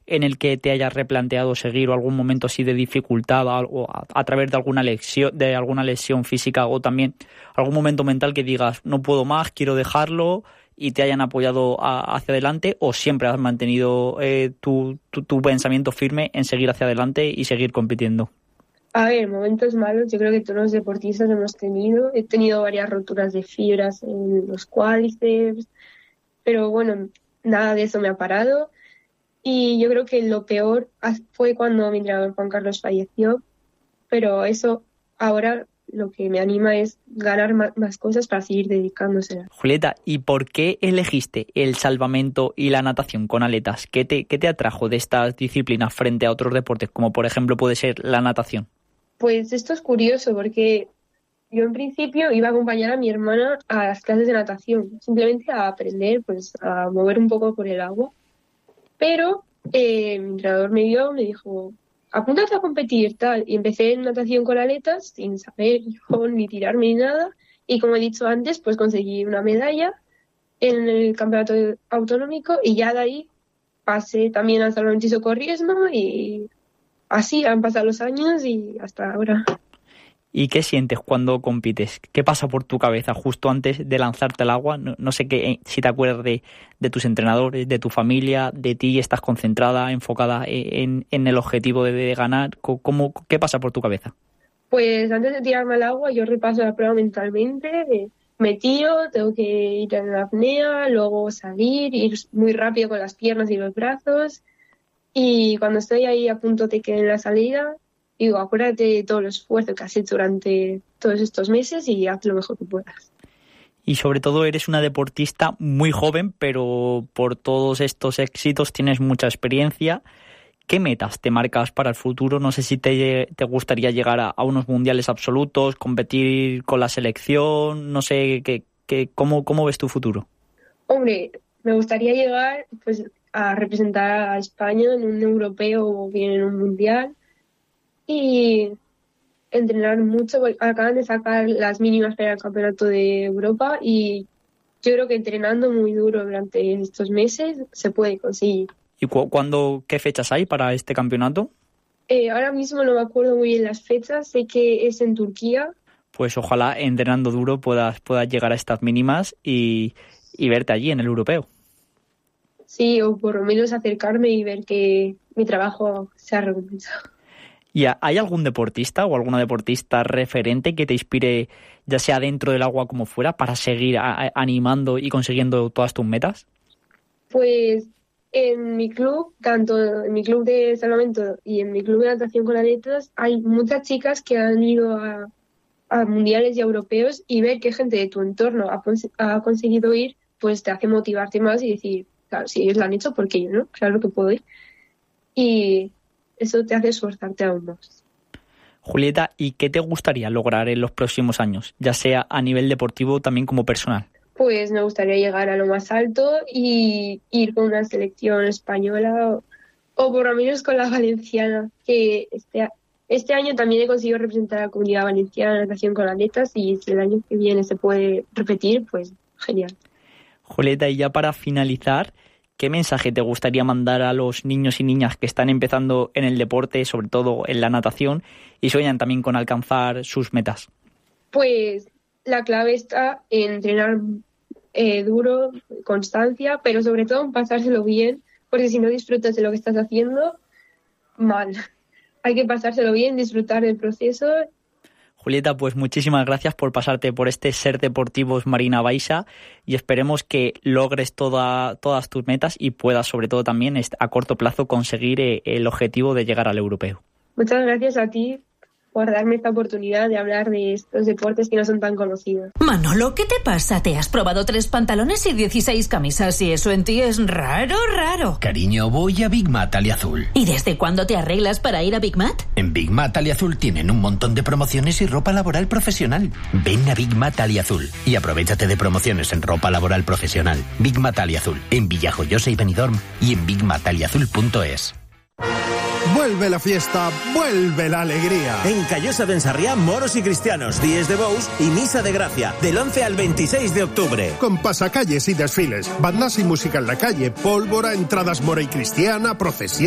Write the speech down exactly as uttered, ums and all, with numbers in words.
en el que te hayas replanteado seguir, o algún momento así de dificultad, o a, a través de alguna lesión, de alguna lesión física, o también algún momento mental que digas no puedo más, quiero dejarlo, y te hayan apoyado a, hacia adelante, o siempre has mantenido eh, tu, tu, tu pensamiento firme en seguir hacia adelante y seguir compitiendo? A ver, momentos malos yo creo que todos los deportistas hemos tenido. He tenido varias roturas de fibras en los cuádriceps, pero bueno, nada de eso me ha parado. Y yo creo que lo peor fue cuando mi entrenador Juan Carlos falleció, pero eso ahora lo que me anima es ganar más cosas para seguir dedicándose. Julieta, ¿y por qué elegiste el salvamento y la natación con aletas? ¿Qué te, qué te atrajo de estas disciplinas frente a otros deportes, como por ejemplo puede ser la natación? Pues esto es curioso porque yo en principio iba a acompañar a mi hermana a las clases de natación, simplemente a aprender, pues a mover un poco por el agua. Pero eh, mi entrenador me vio, me dijo, apúntate a competir, tal. Y empecé en natación con aletas, sin saber yo ni tirarme ni nada. Y como he dicho antes, pues conseguí una medalla en el campeonato autonómico y ya de ahí pasé también al salvamento y socorrismo y así han pasado los años y hasta ahora. ¿Y qué sientes cuando compites? ¿Qué pasa por tu cabeza justo antes de lanzarte al agua? No, no sé qué, si te acuerdas de, de tus entrenadores, de tu familia, de ti, estás concentrada, enfocada en, en el objetivo de, de ganar. ¿Cómo, ¿Qué pasa por tu cabeza? Pues antes de tirarme al agua yo repaso la prueba mentalmente, me tiro, tengo que ir en la apnea, luego salir, ir muy rápido con las piernas y los brazos, y cuando estoy ahí a punto de que en la salida, digo, acuérdate de todo el esfuerzo que has hecho durante todos estos meses y haz lo mejor que puedas. Y sobre todo eres una deportista muy joven, pero por todos estos éxitos tienes mucha experiencia. ¿Qué metas te marcas para el futuro? No sé si te, te gustaría llegar a, a unos mundiales absolutos, competir con la selección, no sé, qué, qué, ¿cómo, cómo ves tu futuro? Hombre, me gustaría llegar pues a representar a España en un europeo o bien en un mundial. Y entrenar mucho. Acaban de sacar las mínimas para el campeonato de Europa y yo creo que entrenando muy duro durante estos meses se puede conseguir. ¿Y cu- cuándo, qué fechas hay para este campeonato? Eh, ahora mismo no me acuerdo muy bien las fechas, sé que es en Turquía. Pues ojalá entrenando duro puedas, puedas llegar a estas mínimas y, y verte allí en el europeo. Sí, o por lo menos acercarme y ver que mi trabajo se ha recompensado. ¿Y hay algún deportista o alguna deportista referente que te inspire, ya sea dentro del agua como fuera, para seguir a, a, animando y consiguiendo todas tus metas? Pues en mi club, tanto en mi club de salvamento y en mi club de natación con aletas, hay muchas chicas que han ido a, a mundiales y europeos, y ver que gente de tu entorno ha, ha conseguido ir, pues te hace motivarte más y decir, claro, si ellos lo han hecho, ¿por qué yo no? Claro que puedo ir. Y eso te hace esforzarte aún más. Julieta, ¿y qué te gustaría lograr en los próximos años, ya sea a nivel deportivo también como personal? Pues me gustaría llegar a lo más alto y ir con una selección española o, o por lo menos con la valenciana, que este, este año también he conseguido representar a la Comunidad Valenciana en natación con aletas, y si el año que viene se puede repetir, pues genial. Julieta, y ya para finalizar, ¿qué mensaje te gustaría mandar a los niños y niñas que están empezando en el deporte, sobre todo en la natación, y sueñan también con alcanzar sus metas? Pues la clave está en entrenar eh, duro, constancia, pero sobre todo en pasárselo bien, porque si no disfrutas de lo que estás haciendo, mal. Hay que pasárselo bien, disfrutar del proceso. Julieta, pues muchísimas gracias por pasarte por este Ser Deportivos Marina Baixa, y esperemos que logres toda, todas tus metas y puedas sobre todo también a corto plazo conseguir el objetivo de llegar al europeo. Muchas gracias a ti por darme esta oportunidad de hablar de estos deportes que no son tan conocidos. Manolo, ¿qué te pasa? ¿Te has probado tres pantalones y dieciséis camisas y eso en ti es raro, raro? Cariño, voy a Big Mat Aliazul. ¿Y desde cuándo te arreglas para ir a Big Mat? En Big Mat Aliazul tienen un montón de promociones y ropa laboral profesional. Ven a Big Mat Aliazul y aprovéchate de promociones en ropa laboral profesional. Big Mat Aliazul, en Villajoyosa y Benidorm, y en big mat aliazul punto es. Vuelve la fiesta, vuelve la alegría. En Callosa de Ensarriá, moros y cristianos, días de bous y misa de gracia, del once al veintiséis de octubre. Con pasacalles y desfiles, bandas y música en la calle, pólvora, entradas mora y cristiana, procesión.